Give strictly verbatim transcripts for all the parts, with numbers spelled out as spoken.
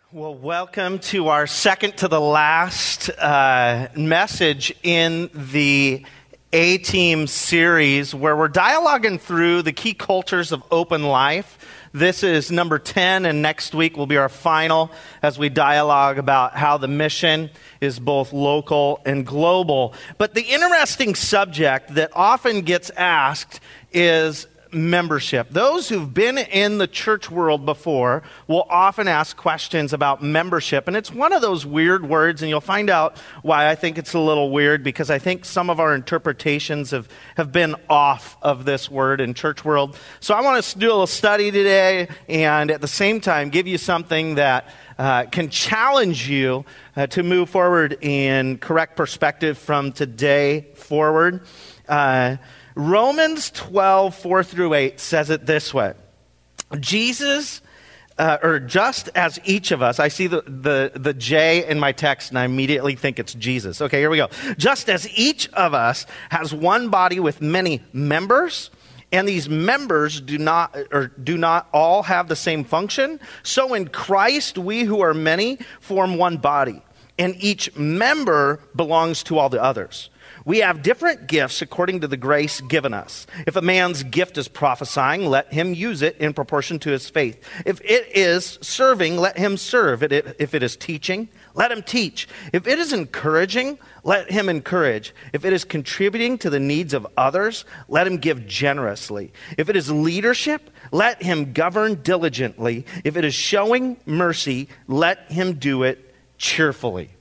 Well, welcome to our second to the last uh, message in the A-Team series where we're dialoguing through the key cultures of open life. This is number ten, and next week will be our final as we dialogue about how the mission is both local and global. But the interesting subject that often gets asked is membership. Those who've been in the church world before will often ask questions about membership, and it's one of those weird words, and you'll find out why I think it's a little weird, because I think some of our interpretations have, have been off of this word in church world. So I want us to do a little study today, and at the same time give you something that uh, can challenge you uh, to move forward in correct perspective from today forward. Uh, Romans twelve, four through eight says it this way. Jesus, uh, or just as each of us, I see the, the, the J in my text and I immediately think it's Jesus. Okay, here we go. Just as each of us has one body with many members, and these members do not, or do not all have the same function, so in Christ we who are many form one body, and each member belongs to all the others. We have different gifts according to the grace given us. If a man's gift is prophesying, let him use it in proportion to his faith. If it is serving, let him serve. If it is teaching, let him teach. If it is encouraging, let him encourage. If it is contributing to the needs of others, let him give generously. If it is leadership, let him govern diligently. If it is showing mercy, let him do it cheerfully.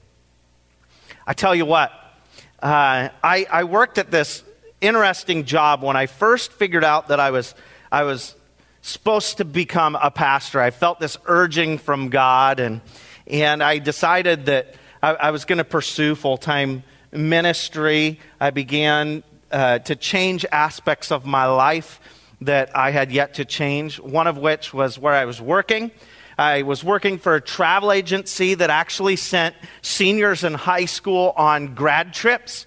I tell you what, Uh, I, I worked at this interesting job when I first figured out that I was I was supposed to become a pastor. I felt this urging from God, and and I decided that I, I was going to pursue full-time ministry. I began uh, to change aspects of my life that I had yet to change, one of which was where I was working. I was working for a travel agency that actually sent seniors in high school on grad trips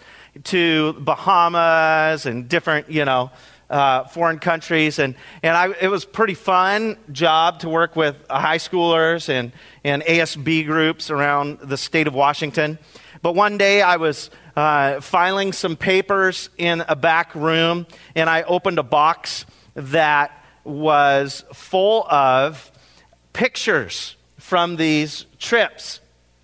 to Bahamas and different, you know, uh, foreign countries. And, and I, it was a pretty fun job to work with high schoolers and, and A S B groups around the state of Washington. But one day I was uh, filing some papers in a back room, and I opened a box that was full of pictures from these trips,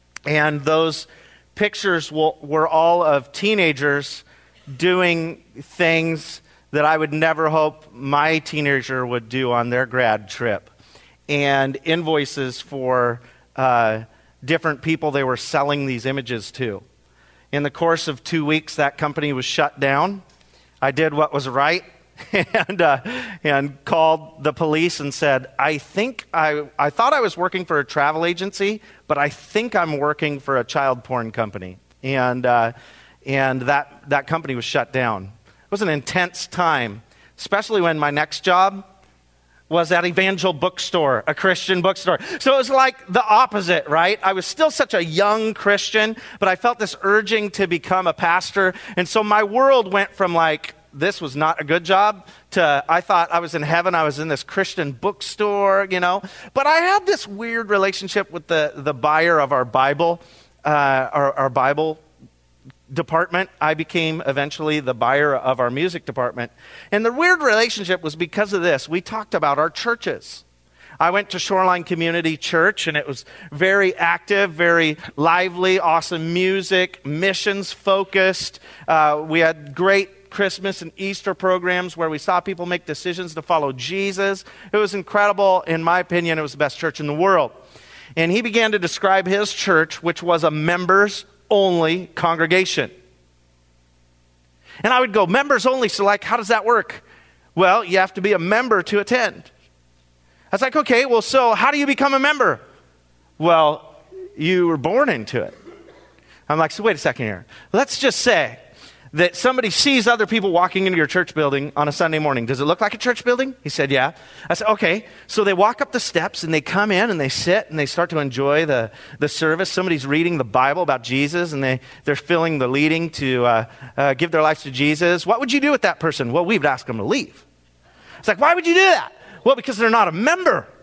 and those pictures will, were all of teenagers doing things that I would never hope my teenager would do on their grad trip, and invoices for uh, different people they were selling these images to. In the course of two weeks, that company was shut down. I did what was right. And uh, and called the police and said, I think I I thought I was working for a travel agency, but I think I'm working for a child porn company. And uh, and that that company was shut down. It was an intense time, especially when my next job was at Evangel Bookstore, a Christian bookstore. So it was like the opposite, right? I was still such a young Christian, but I felt this urging to become a pastor. And so my world went from like, this was not a good job, to I thought I was in heaven. I was in this Christian bookstore, you know. But I had this weird relationship with the, the buyer of our Bible, uh, our, our Bible department. I became eventually the buyer of our music department. And the weird relationship was because of this. We talked about our churches. I went to Shoreline Community Church, and it was very active, very lively, awesome music, missions focused. Uh, we had great Christmas and Easter programs where we saw people make decisions to follow Jesus. It was incredible. In my opinion, it was the best church in the world. And he began to describe his church, which was a members-only congregation. And I would go, members only, so like, how does that work? Well, you have to be a member to attend. I was like, okay, well, so how do you become a member? Well, you were born into it. I'm like, so wait a second here. Let's just say that somebody sees other people walking into your church building on a Sunday morning. Does it look like a church building? He said, yeah. I said, okay. So they walk up the steps and they come in and they sit and they start to enjoy the, the service. Somebody's reading the Bible about Jesus and they, they're feeling the leading to uh, uh, give their lives to Jesus. What would you do with that person? Well, we would ask them to leave. It's like, why would you do that? Well, because they're not a member.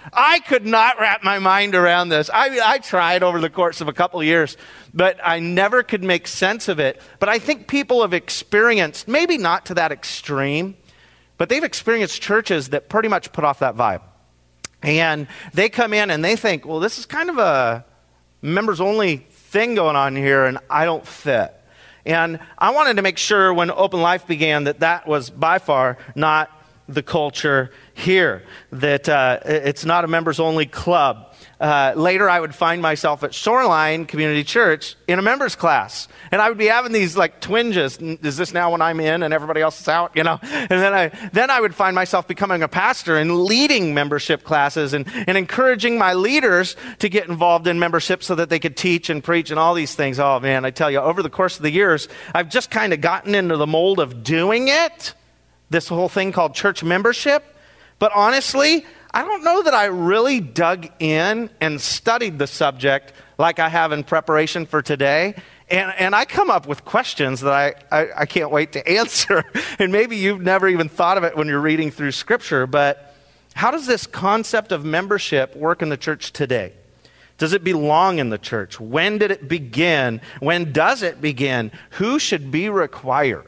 I could not wrap my mind around this. I mean, I tried over the course of a couple of years, but I never could make sense of it. But I think people have experienced, maybe not to that extreme, but they've experienced churches that pretty much put off that vibe. And they come in and they think, well, this is kind of a members-only thing going on here, and I don't fit. And I wanted to make sure when Open Life began that that was by far not the culture here, that uh, it's not a members-only club. Uh, later, I would find myself at Shoreline Community Church in a members class, and I would be having these like twinges. Is this now when I'm in and everybody else is out? You know, and then I then I would find myself becoming a pastor and leading membership classes and, and encouraging my leaders to get involved in membership so that they could teach and preach and all these things. Oh man, I tell you, over the course of the years, I've just kind of gotten into the mold of doing it. This whole thing called church membership. But honestly, I don't know that I really dug in and studied the subject like I have in preparation for today. And, and I come up with questions that I, I, I can't wait to answer. And maybe you've never even thought of it when you're reading through Scripture. But how does this concept of membership work in the church today? Does it belong in the church? When did it begin? When does it begin? Who should be required?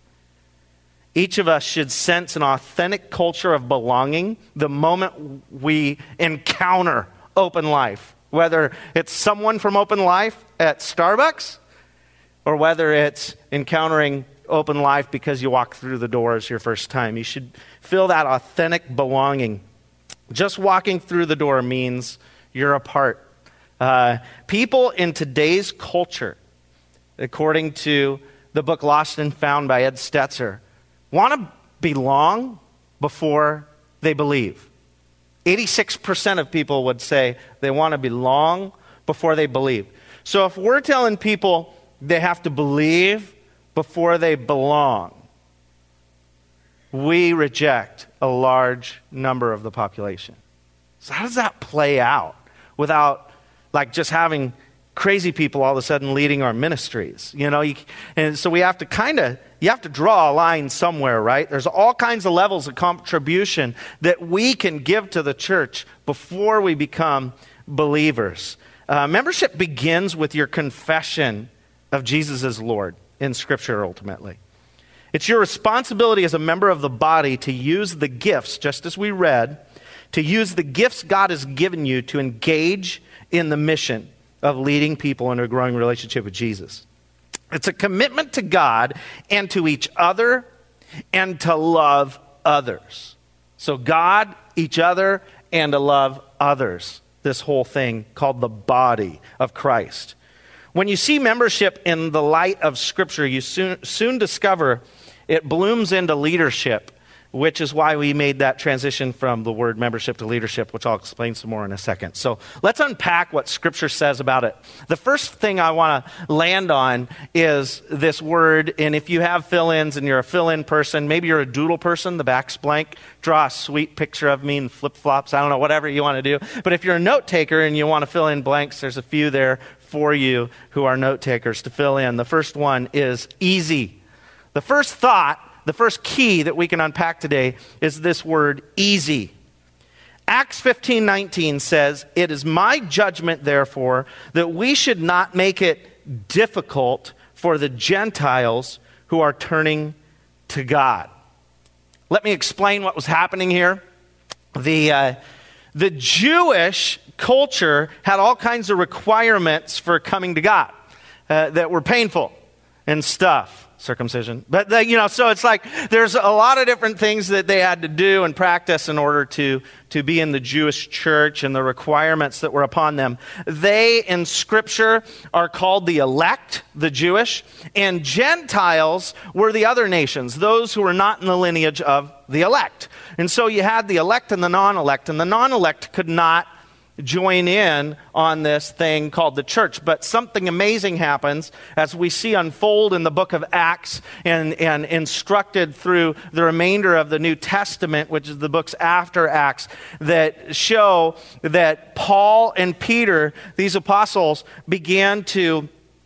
Each of us should sense an authentic culture of belonging the moment we encounter Open Life, whether it's someone from Open Life at Starbucks or whether it's encountering Open Life because you walk through the doors your first time. You should feel that authentic belonging. Just walking through the door means you're a part. Uh, people in today's culture, according to the book Lost and Found by Ed Stetzer, want to belong before they believe. eighty-six percent of people would say they want to belong before they believe. So if we're telling people they have to believe before they belong, we reject a large number of the population. So how does that play out without like just having crazy people all of a sudden leading our ministries? You know, you, and so we have to kind of You have to draw a line somewhere, right? There's all kinds of levels of contribution that we can give to the church before we become believers. Uh, membership begins with your confession of Jesus as Lord in Scripture, ultimately. It's your responsibility as a member of the body to use the gifts, just as we read, to use the gifts God has given you to engage in the mission of leading people into a growing relationship with Jesus. It's a commitment to God and to each other and to love others. So God, each other, and to love others. This whole thing called the body of Christ. When you see membership in the light of Scripture, you soon, soon discover it blooms into leadership, which is why we made that transition from the word membership to leadership, which I'll explain some more in a second. So let's unpack what Scripture says about it. The first thing I want to land on is this word, and if you have fill-ins and you're a fill-in person, maybe you're a doodle person, the back's blank, draw a sweet picture of me in flip-flops, I don't know, whatever you want to do. But if you're a note taker and you want to fill in blanks, there's a few there for you who are note takers to fill in. The first one is easy. The first thought, the first key that we can unpack today is this word easy. Acts fifteen nineteen says, "It is my judgment, therefore, that we should not make it difficult for the Gentiles who are turning to God." Let me explain what was happening here. The, uh, the Jewish culture had all kinds of requirements for coming to God uh, that were painful and stuff. Circumcision. But, they, you know, so it's like there's a lot of different things that they had to do and practice in order to, to be in the Jewish church and the requirements that were upon them. They, in Scripture, are called the elect, the Jewish, and Gentiles were the other nations, those who were not in the lineage of the elect. And so you had the elect and the non-elect, and the non-elect could not join in on this thing called the church. But something amazing happens as we see unfold in the book of Acts and, and instructed through the remainder of the New Testament, which is the books after Acts, that show that Paul and Peter, these apostles, began to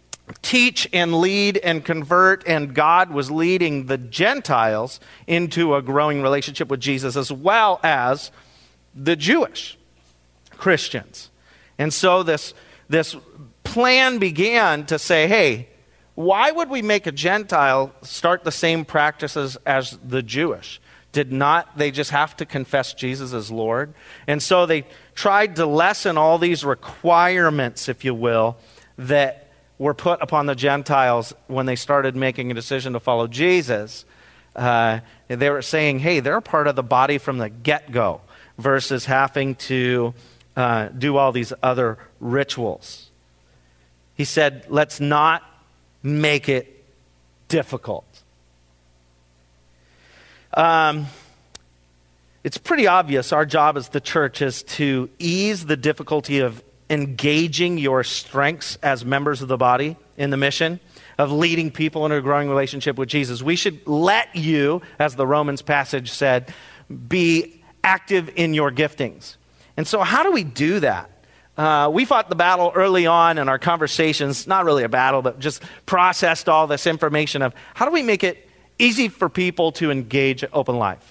teach and lead and convert, and God was leading the Gentiles into a growing relationship with Jesus as well as the Jewish. Christians. And so this, this plan began to say, hey, why would we make a Gentile start the same practices as the Jewish? Did not they just have to confess Jesus as Lord? And so they tried to lessen all these requirements, if you will, that were put upon the Gentiles when they started making a decision to follow Jesus. Uh, they were saying, hey, they're a part of the body from the get-go versus having to uh, do all these other rituals. He said, let's not make it difficult. Um, it's pretty obvious our job as the church is to ease the difficulty of engaging your strengths as members of the body in the mission of leading people into a growing relationship with Jesus. We should let you, as the Romans passage said, be active in your giftings. And so how do we do that? Uh, we fought the battle early on in our conversations, not really a battle, but just processed all this information of how do we make it easy for people to engage Open Life.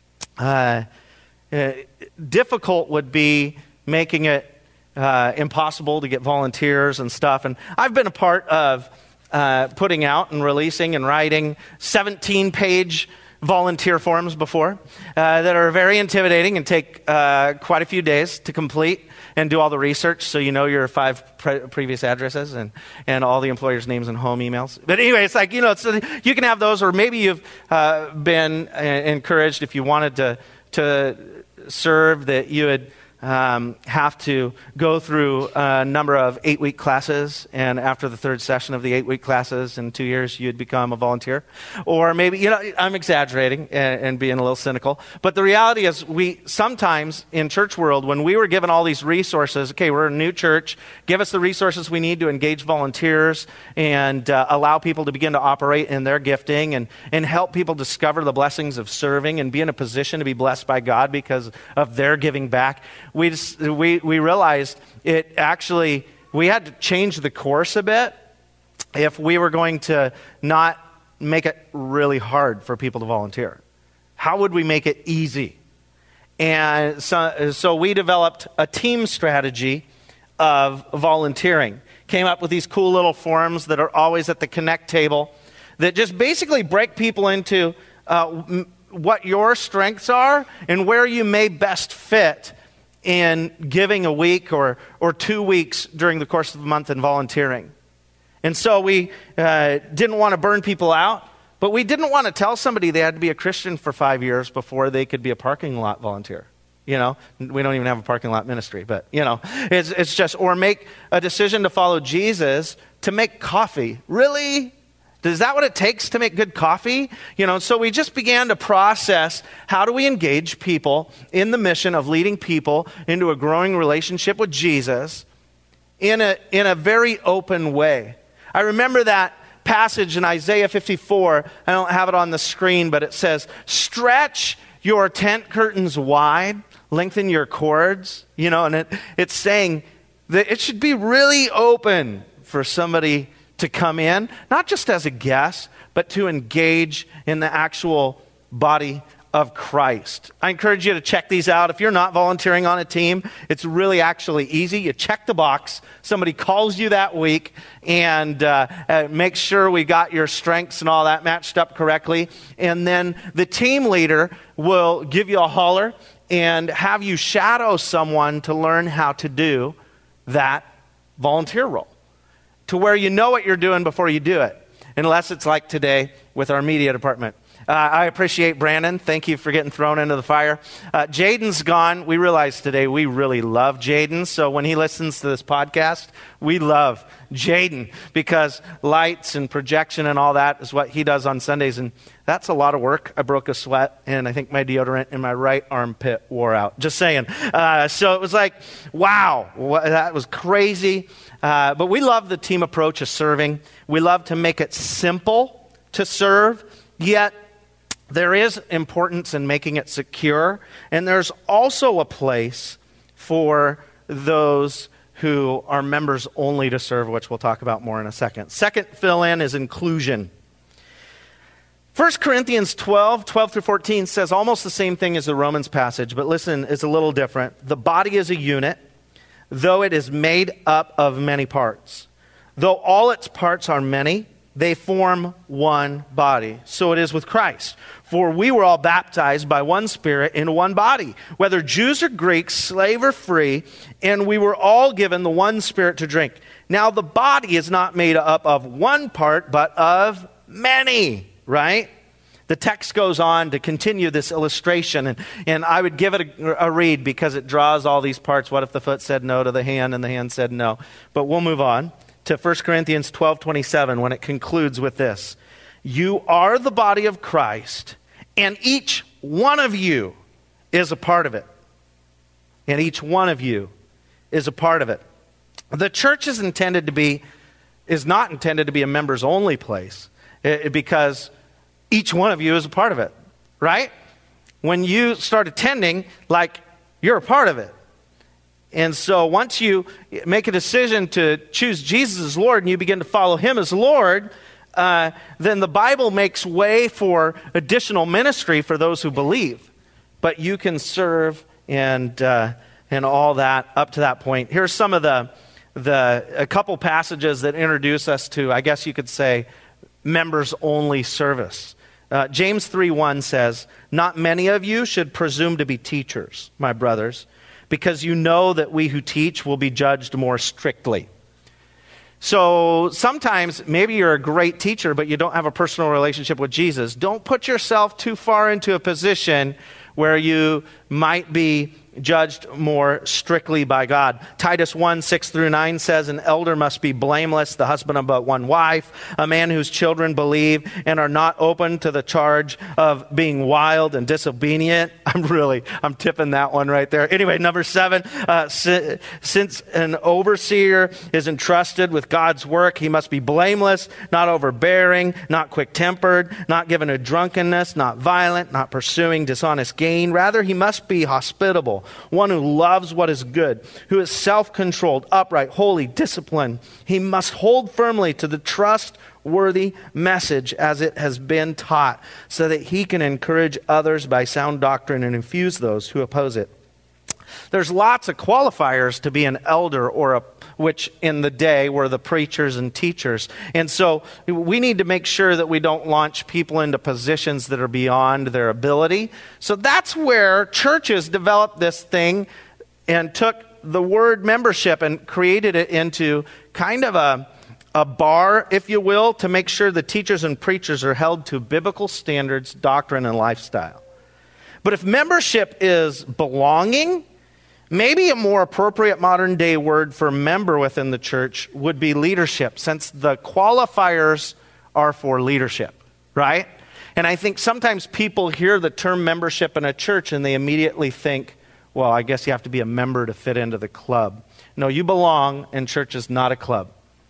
Uh, uh, difficult would be making it uh, impossible to get volunteers and stuff. And I've been a part of uh, putting out and releasing and writing seventeen-page volunteer forms before uh, that are very intimidating and take uh, quite a few days to complete and do all the research so you know your five pre- previous addresses and, and all the employers' names and home emails. But anyway, it's like, you know, it's, you can have those, or maybe you've uh, been uh, encouraged if you wanted to, to serve that you would um, have to go through a number of eight-week classes, and after the third session of the eight-week classes in two years, you'd become a volunteer. Or maybe, you know, I'm exaggerating and, and being a little cynical, but the reality is we sometimes in church world, when we were given all these resources, okay, we're a new church, give us the resources we need to engage volunteers and uh, allow people to begin to operate in their gifting and, and help people discover the blessings of serving and be in a position to be blessed by God because of their giving back. We just, we we realized it actually, we had to change the course a bit if we were going to not make it really hard for people to volunteer. How would we make it easy? And so, so we developed a team strategy of volunteering. Came up with these cool little forms that are always at the Connect table that just basically break people into uh, m- what your strengths are and where you may best fit in giving a week or, or two weeks during the course of the month in volunteering. And so we uh, didn't want to burn people out, but we didn't want to tell somebody they had to be a Christian for five years before they could be a parking lot volunteer. You know, we don't even have a parking lot ministry, but, you know, it's, it's just, or make a decision to follow Jesus to make coffee. Really? Is that what it takes to make good coffee? You know, so we just began to process how do we engage people in the mission of leading people into a growing relationship with Jesus in a in a very open way. I remember that passage in Isaiah fifty-four. I don't have it on the screen, but it says, stretch your tent curtains wide, lengthen your cords. You know, and it, it's saying that it should be really open for somebody to come in, not just as a guest, but to engage in the actual body of Christ. I encourage you to check these out. If you're not volunteering on a team, it's really actually easy. You check the box. Somebody calls you that week and uh, uh, make sure we got your strengths and all that matched up correctly. And then the team leader will give you a holler and have you shadow someone to learn how to do that volunteer role, to where you know what you're doing before you do it, unless it's like today with our media department. Uh, I appreciate Brandon. Thank you for getting thrown into the fire. Uh, Jaden's gone. We realized today we really love Jaden. So when he listens to this podcast, we love Jaden because lights and projection and all that is what he does on Sundays. And that's a lot of work. I broke a sweat, and I think my deodorant in my right armpit wore out. Just saying. Uh, so it was like, wow, wh- that was crazy. Uh, but we love the team approach of serving. We love to make it simple to serve, yet there is importance in making it secure. And there's also a place for those who are members only to serve, which we'll talk about more in a second. Second fill-in is inclusion. First Corinthians twelve, twelve through fourteen says almost the same thing as the Romans passage, but listen, it's a little different. The body is a unit, though it is made up of many parts. Though all its parts are many, they form one body. So it is with Christ. For we were all baptized by one Spirit in one body, whether Jews or Greeks, slave or free, and we were all given the one Spirit to drink. Now the body is not made up of one part, but of many, right? The text goes on to continue this illustration, and, and I would give it a, a read because it draws all these parts. What if the foot said no to the hand and the hand said no? But we'll move on to First Corinthians twelve twenty-seven when it concludes with this. You are the body of Christ, and each one of you is a part of it. And each one of you is a part of it. The church is intended to be, is not intended to be a members only place it, because each one of you is a part of it, right? When you start attending, like, you're a part of it. And so once you make a decision to choose Jesus as Lord and you begin to follow him as Lord, uh, then the Bible makes way for additional ministry for those who believe. But you can serve and uh, and all that up to that point. Here's some of the, the a couple passages that introduce us to, I guess you could say, members-only service. Uh, James three one says, not many of you should presume to be teachers, my brothers, because you know that we who teach will be judged more strictly. So sometimes maybe you're a great teacher, but you don't have a personal relationship with Jesus. Don't put yourself too far into a position where you might be judged more strictly by God. Titus one, six through nine says, an elder must be blameless, the husband of but one wife, a man whose children believe and are not open to the charge of being wild and disobedient. I'm really, I'm tipping that one right there. Anyway, number seven, uh, si- since an overseer is entrusted with God's work, he must be blameless, not overbearing, not quick-tempered, not given to drunkenness, not violent, not pursuing dishonest gain. Rather, he must be hospitable, one who loves what is good, who is self-controlled, upright, holy, disciplined. He must hold firmly to the trustworthy message as it has been taught, so that he can encourage others by sound doctrine and infuse those who oppose it. There's lots of qualifiers to be an elder, or a which in the day were the preachers and teachers. And so we need to make sure that we don't launch people into positions that are beyond their ability. So that's where churches developed this thing and took the word membership and created it into kind of a, a bar, if you will, to make sure the teachers and preachers are held to biblical standards, doctrine, and lifestyle. But if membership is belonging, maybe a more appropriate modern day word for member within the church would be leadership, since the qualifiers are for leadership, right? And I think sometimes people hear the term membership in a church and they immediately think, well, I guess you have to be a member to fit into the club. No, you belong, and church is not a club.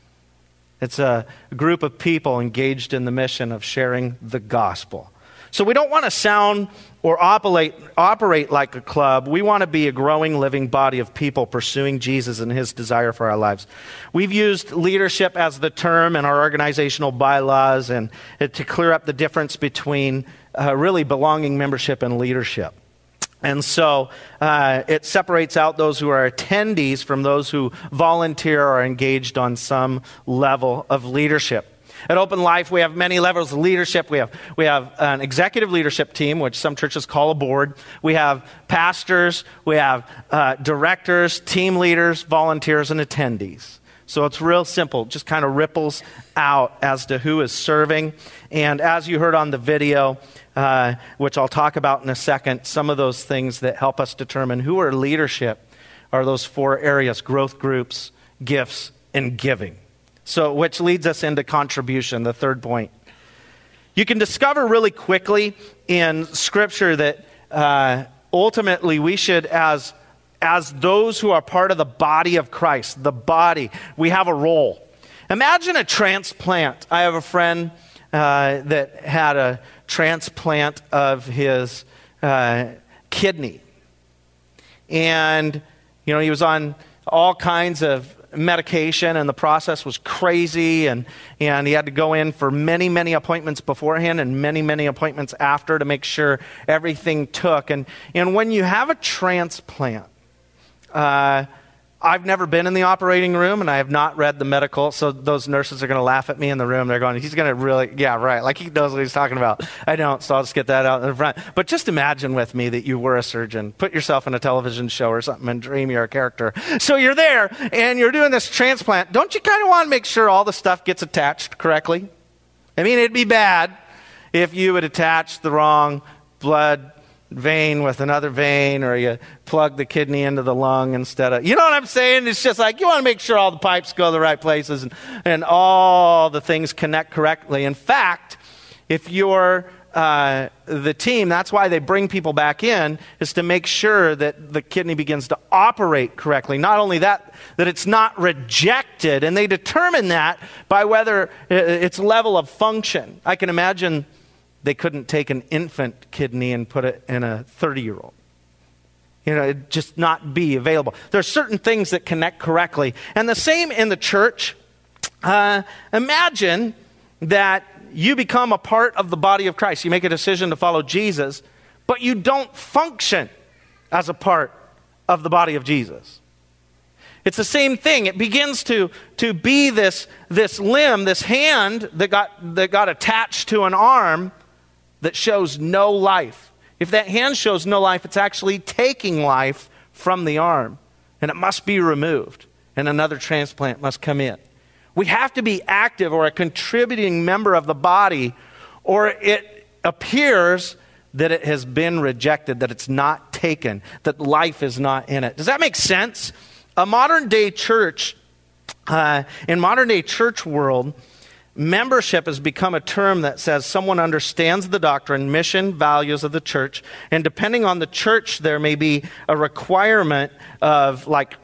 It's a group of people engaged in the mission of sharing the gospel. So we don't want to sound or operate, operate like a club. We want to be a growing, living body of people pursuing Jesus and his desire for our lives. We've used leadership as the term in our organizational bylaws and to clear up the difference between uh, really belonging, membership, and leadership. And so uh, it separates out those who are attendees from those who volunteer or are engaged on some level of leadership. At Open Life, we have many levels of leadership. We have we have an executive leadership team, which some churches call a board. We have pastors. We have uh, directors, team leaders, volunteers, and attendees. So it's real simple. Just kind of ripples out as to who is serving. And as you heard on the video, uh, which I'll talk about in a second, some of those things that help us determine who are leadership are those four areas: growth groups, gifts, and giving. So, which leads us into contribution, the third point. You can discover really quickly in Scripture that uh, ultimately we should, as, as those who are part of the body of Christ, the body, we have a role. Imagine a transplant. I have a friend uh, that had a transplant of his uh, kidney. And, you know, he was on all kinds of medication, and the process was crazy, and, and he had to go in for many, many appointments beforehand and many, many appointments after to make sure everything took. And, and when you have a transplant, uh, I've never been in the operating room, and I have not read the medical, so those nurses are going to laugh at me in the room. They're going, he's going to really, yeah, right, like he knows what he's talking about. I don't, so I'll just get that out in the front. But just imagine with me that you were a surgeon. Put yourself in a television show or something and dream you're a character. So you're there, and you're doing this transplant. Don't you kind of want to make sure all the stuff gets attached correctly? I mean, it'd be bad if you would attach the wrong blood vein with another vein, or you plug the kidney into the lung instead of, you know what I'm saying? It's just like, you want to make sure all the pipes go the right places and, and all the things connect correctly. In fact, if you're uh, the team, that's why they bring people back in, is to make sure that the kidney begins to operate correctly. Not only that, that it's not rejected, and they determine that by whether its level of function. I can imagine they couldn't take an infant kidney and put it in a thirty-year-old. You know, it'd just not be available. There are certain things that connect correctly. And the same in the church. Uh, imagine that you become a part of the body of Christ. You make a decision to follow Jesus, but you don't function as a part of the body of Jesus. It's the same thing. It begins to, to be this, this limb, this hand that got, that got attached to an arm that shows no life. If that hand shows no life, it's actually taking life from the arm, and it must be removed, and another transplant must come in. We have to be active or a contributing member of the body, or it appears that it has been rejected, that it's not taken, that life is not in it. Does that make sense? A modern day church, uh, in modern day church world, membership has become a term that says someone understands the doctrine, mission, values of the church, and depending on the church, there may be a requirement of like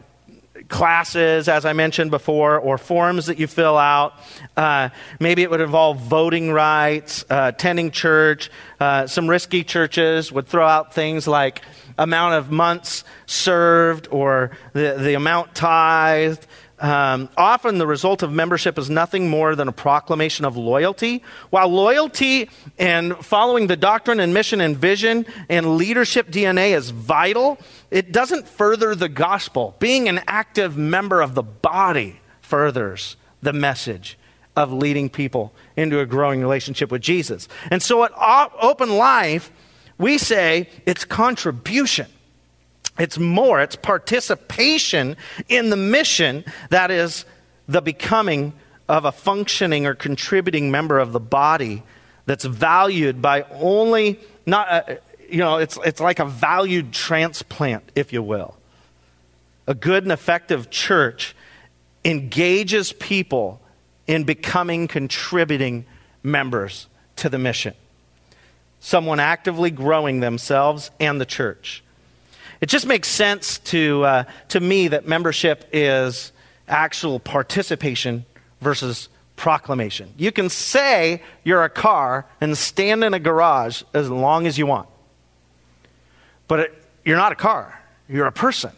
classes, as I mentioned before, or forms that you fill out. Uh, maybe it would involve voting rights, uh, attending church. Uh, some risky churches would throw out things like amount of months served or the, the amount tithed. Um, often the result of membership is nothing more than a proclamation of loyalty. While loyalty and following the doctrine and mission and vision and leadership D N A is vital, it doesn't further the gospel. Being an active member of the body furthers the message of leading people into a growing relationship with Jesus. And so at Open Life, we say it's contribution. It's more, it's participation in the mission that is the becoming of a functioning or contributing member of the body that's valued by only, not, a, you know, it's, it's like a valued transplant, if you will. A good and effective church engages people in becoming contributing members to the mission. Someone actively growing themselves and the church. It just makes sense to uh, to me that membership is actual participation versus proclamation. You can say you're a car and stand in a garage as long as you want. But it, you're not a car. You're a person.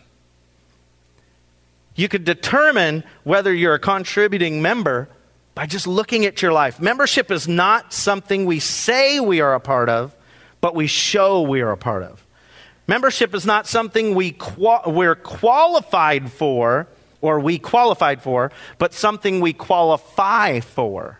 You could determine whether you're a contributing member by just looking at your life. Membership is not something we say we are a part of, but we show we are a part of. Membership is not something we qual- we're qualified for, or we qualified for, but something we qualify for.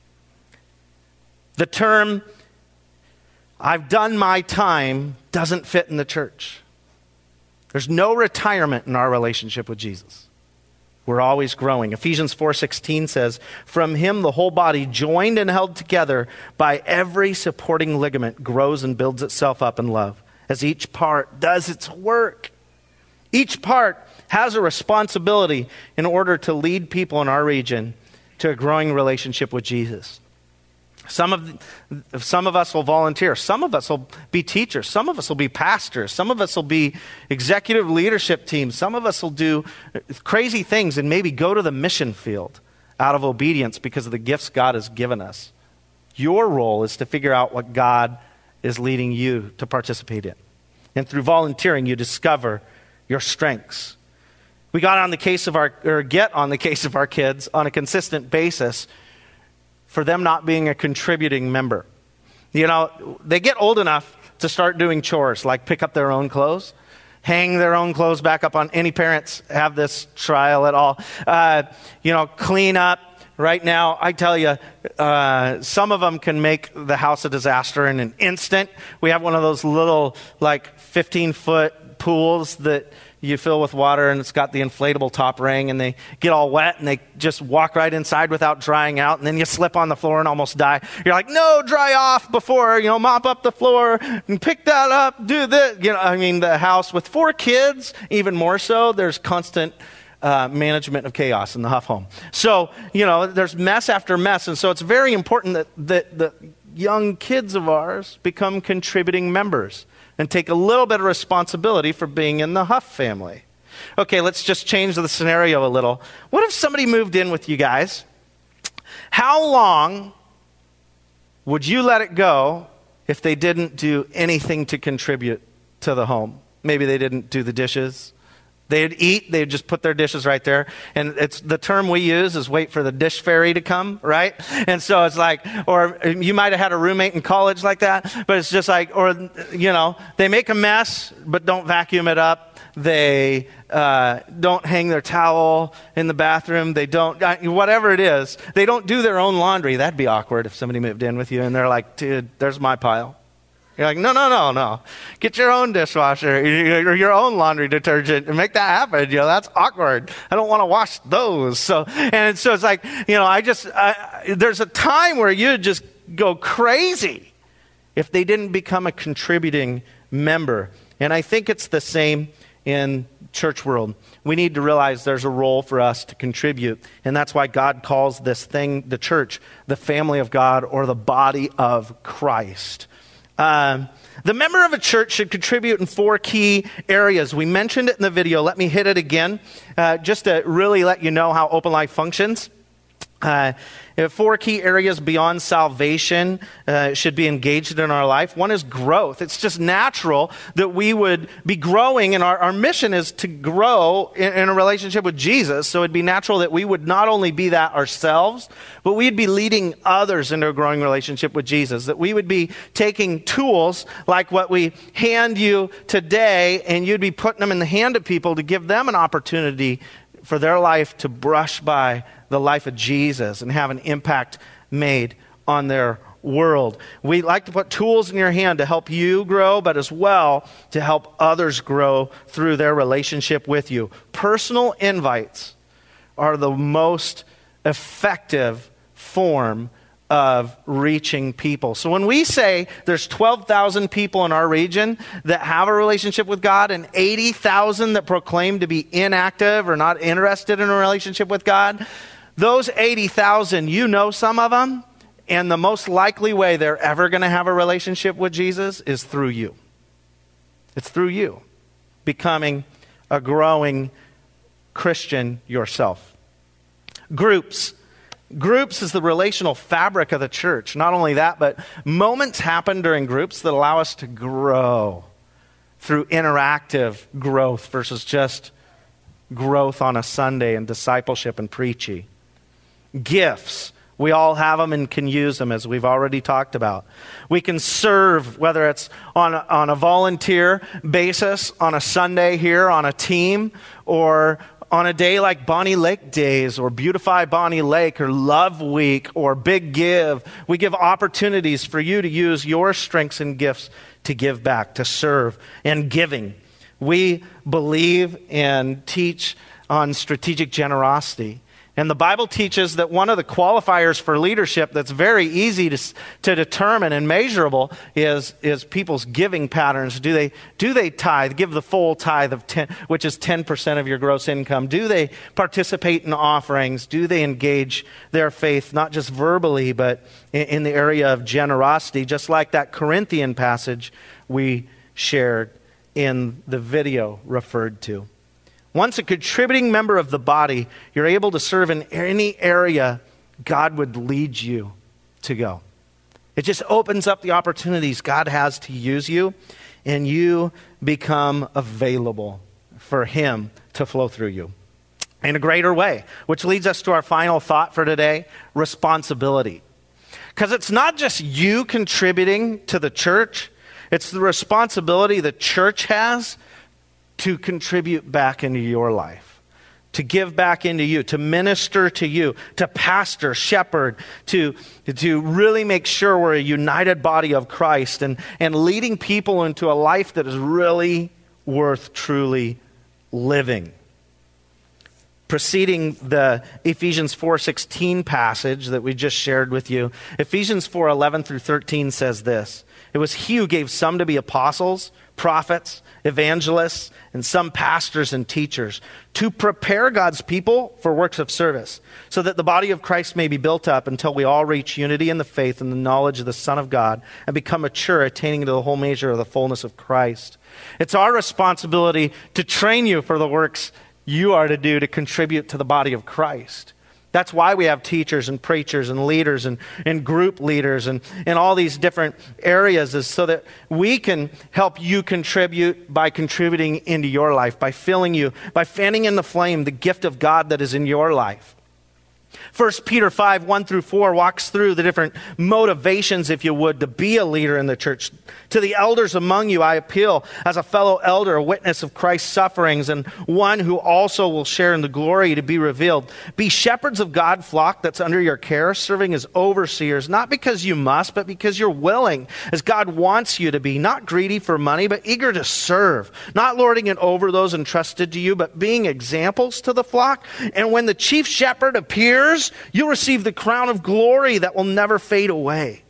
The term, I've done my time, doesn't fit in the church. There's no retirement in our relationship with Jesus. We're always growing. Ephesians four sixteen says, from him the whole body, joined and held together by every supporting ligament, grows and builds itself up in love, as each part does its work. Each part has a responsibility in order to lead people in our region to a growing relationship with Jesus. Some of, some of us will volunteer. Some of us will be teachers. Some of us will be pastors. Some of us will be executive leadership teams. Some of us will do crazy things and maybe go to the mission field out of obedience because of the gifts God has given us. Your role is to figure out what God is leading you to participate in. And through volunteering, you discover your strengths. We got on the case of our, or get on the case of our kids on a consistent basis for them not being a contributing member. You know, they get old enough to start doing chores, like pick up their own clothes. hang their own clothes back up on. Any parents have this trial at all? Uh, you know, clean up. Right now, I tell you, uh, some of them can make the house a disaster in an instant. We have one of those little, like, fifteen-foot pools that you fill with water, and it's got the inflatable top ring, and they get all wet, and they just walk right inside without drying out, and then you slip on the floor and almost die. You're like, no, dry off before, you know, mop up the floor, and pick that up, do this. You know, I mean, the house with four kids, even more so, there's constant Uh, management of chaos in the Huff home. So, you know, there's mess after mess. And so it's very important that, that the young kids of ours become contributing members and take a little bit of responsibility for being in the Huff family. Okay, let's just change the scenario a little. What if somebody moved in with you guys? How long would you let it go if they didn't do anything to contribute to the home? Maybe they didn't do the dishes. They'd eat, they'd just put their dishes right there. And it's the term we use is wait for the dish fairy to come, right? And so it's like, or you might have had a roommate in college like that, but it's just like, or, you know, they make a mess, but don't vacuum it up. They uh, don't hang their towel in the bathroom. They don't, uh, whatever it is, they don't do their own laundry. That'd be awkward if somebody moved in with you and they're like, dude, there's my pile. You're like, no, no, no, no. Get your own dishwasher or your own laundry detergent and make that happen. You know, that's awkward. I don't want to wash those. So, and so it's like, you know, I just, I, there's a time where you just go crazy if they didn't become a contributing member. And I think it's the same in church world. We need to realize there's a role for us to contribute. And that's why God calls this thing, the church, the family of God or the body of Christ. Um, the member of a church should contribute in four key areas. We mentioned it in the video. Let me hit it again, uh, just to really let you know how Open Life functions. Uh, four key areas beyond salvation uh, should be engaged in our life. One is growth. It's just natural that we would be growing, and our, our mission is to grow in, in a relationship with Jesus. So it'd be natural that we would not only be that ourselves, but we'd be leading others into a growing relationship with Jesus. That we would be taking tools like what we hand you today, and you'd be putting them in the hand of people to give them an opportunity for their life to brush by the life of Jesus and have an impact made on their world. We like to put tools in your hand to help you grow, but as well to help others grow through their relationship with you. Personal invites are the most effective form of reaching people. So when we say there's twelve thousand people in our region that have a relationship with God and eighty thousand that proclaim to be inactive or not interested in a relationship with God, those eighty thousand, you know some of them, and the most likely way they're ever going to have a relationship with Jesus is through you. It's through you becoming a growing Christian yourself. Groups. Groups is the relational fabric of the church. Not only that, but moments happen during groups that allow us to grow through interactive growth versus just growth on a Sunday and discipleship and preaching. Gifts. We all have them and can use them, as we've already talked about. We can serve, whether it's on a, on a volunteer basis, on a Sunday here, on a team, or on a day like Bonnie Lake Days or Beautify Bonnie Lake or Love Week or Big Give. We give opportunities for you to use your strengths and gifts to give back, to serve, and giving. We believe and teach on strategic generosity. And the Bible teaches that one of the qualifiers for leadership that's very easy to, to determine and measurable is, is people's giving patterns. Do they, do they tithe, give the full tithe of ten, which is ten percent of your gross income? Do they participate in offerings? Do they engage their faith, not just verbally, but in, in the area of generosity, just like that Corinthian passage we shared in the video referred to? Once a contributing member of the body, you're able to serve in any area God would lead you to go. It just opens up the opportunities God has to use you, and you become available for Him to flow through you in a greater way, which leads us to our final thought for today, responsibility. Because it's not just you contributing to the church, it's the responsibility the church has to contribute back into your life, to give back into you, to minister to you, to pastor, shepherd, to, to really make sure we're a united body of Christ and, and leading people into a life that is really worth truly living. Preceding the Ephesians four sixteen passage that we just shared with you, Ephesians four eleven through thirteen says this: "It was he who gave some to be apostles, prophets, evangelists, and some pastors and teachers, to prepare God's people for works of service, so that the body of Christ may be built up until we all reach unity in the faith and the knowledge of the Son of God and become mature, attaining to the whole measure of the fullness of Christ." It's our responsibility to train you for the works you are to do to contribute to the body of Christ. That's why we have teachers and preachers and leaders and, and group leaders and, and all these different areas, is so that we can help you contribute by contributing into your life, by filling you, by fanning in the flame the gift of God that is in your life. First Peter five, one through four walks through the different motivations, if you would, to be a leader in the church. "To the elders among you, I appeal as a fellow elder, a witness of Christ's sufferings, and one who also will share in the glory to be revealed. Be shepherds of God's flock that's under your care, serving as overseers, not because you must, but because you're willing, as God wants you to be, not greedy for money, but eager to serve, not lording it over those entrusted to you, but being examples to the flock. And when the chief shepherd appears, you'll receive the crown of glory that will never fade away."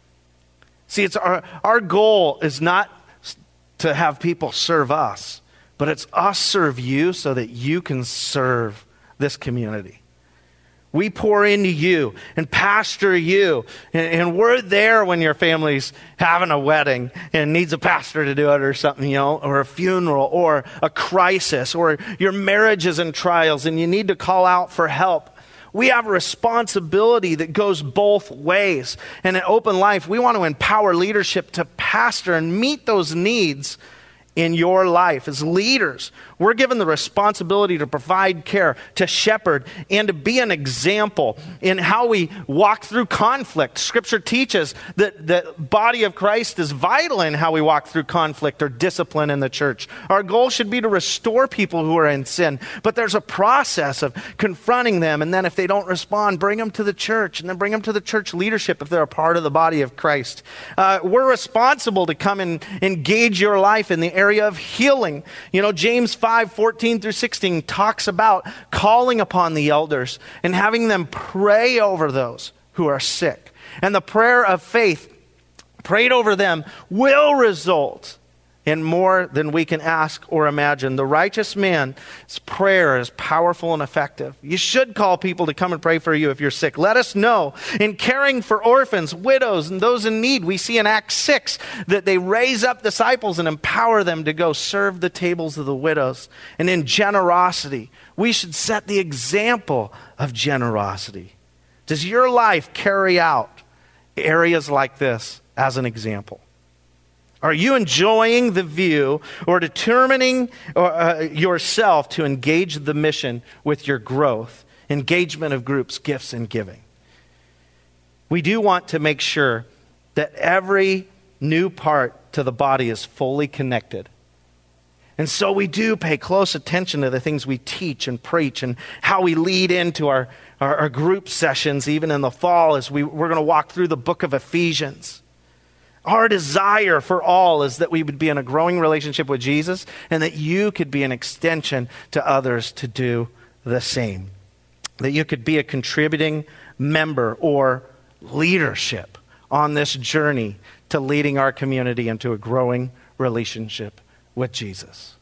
See, it's our, our goal is not to have people serve us, but it's us serve you so that you can serve this community. We pour into you and pastor you, and, and we're there when your family's having a wedding and needs a pastor to do it or something, you know, or a funeral or a crisis, or your marriage is in trials and you need to call out for help. We have a responsibility that goes both ways. And in Open Life, we want to empower leadership to pastor and meet those needs in your life. As leaders, we're given the responsibility to provide care, to shepherd, and to be an example in how we walk through conflict. Scripture teaches that the body of Christ is vital in how we walk through conflict or discipline in the church. Our goal should be to restore people who are in sin, but there's a process of confronting them, and then if they don't respond, bring them to the church, and then bring them to the church leadership if they're a part of the body of Christ. Uh, we're responsible to come and engage your life in the area of healing. You know, James five, fourteen through sixteen talks about calling upon the elders and having them pray over those who are sick. And the prayer of faith prayed over them will result in more than we can ask or imagine. The righteous man's prayer is powerful and effective. You should call people to come and pray for you if you're sick. Let us know. In caring for orphans, widows, and those in need, we see in Acts six that they raise up disciples and empower them to go serve the tables of the widows. And in generosity, we should set the example of generosity. Does your life carry out areas like this as an example? Are you enjoying the view or determining uh, yourself to engage the mission with your growth, engagement of groups, gifts, and giving? We do want to make sure that every new part to the body is fully connected. And so we do pay close attention to the things we teach and preach and how we lead into our, our, our group sessions, even in the fall, as we, we're going to walk through the book of Ephesians. Our desire for all is that we would be in a growing relationship with Jesus and that you could be an extension to others to do the same. That you could be a contributing member or leadership on this journey to leading our community into a growing relationship with Jesus.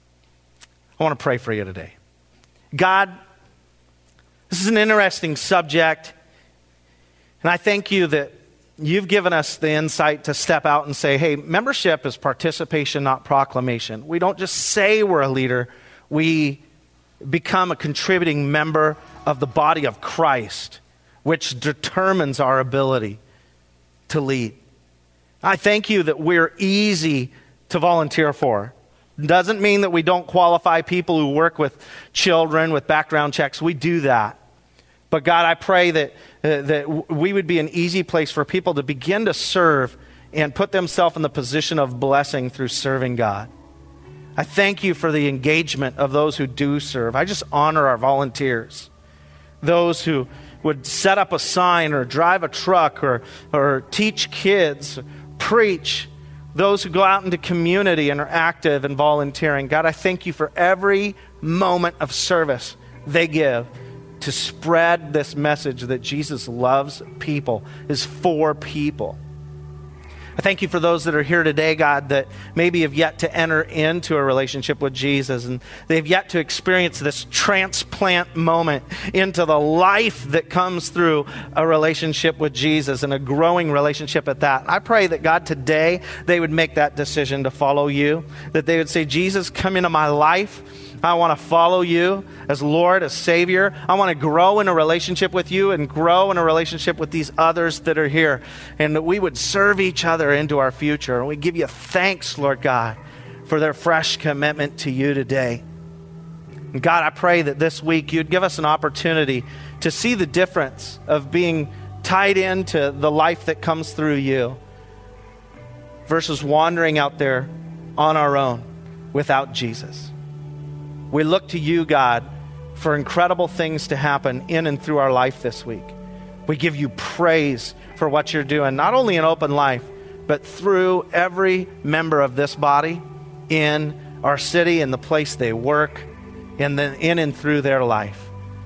I want to pray for you today. God, this is an interesting subject, and I thank you that you've given us the insight to step out and say, hey, membership is participation, not proclamation. We don't just say we're a leader. We become a contributing member of the body of Christ, which determines our ability to lead. I thank you that we're easy to volunteer for. Doesn't mean that we don't qualify people who work with children with background checks. We do that. But God, I pray that uh, that we would be an easy place for people to begin to serve and put themselves in the position of blessing through serving God. I thank you for the engagement of those who do serve. I just honor our volunteers, those who would set up a sign or drive a truck or, or teach kids, preach, those who go out into community and are active and volunteering. God, I thank you for every moment of service they give to spread this message that Jesus loves people, is for people. I thank you for those that are here today, God, that maybe have yet to enter into a relationship with Jesus, and they've yet to experience this transplant moment into the life that comes through a relationship with Jesus, and a growing relationship at that. I pray that, God, today they would make that decision to follow you, that they would say, Jesus, come into my life. I want to follow you as Lord, as Savior. I want to grow in a relationship with you and grow in a relationship with these others that are here, and that we would serve each other into our future. And we give you thanks, Lord God, for their fresh commitment to you today. And God, I pray that this week you'd give us an opportunity to see the difference of being tied into the life that comes through you versus wandering out there on our own without Jesus. We look to you, God, for incredible things to happen in and through our life this week. We give you praise for what you're doing, not only in Open Life, but through every member of this body, in our city, in the place they work, in, the, in and through their life.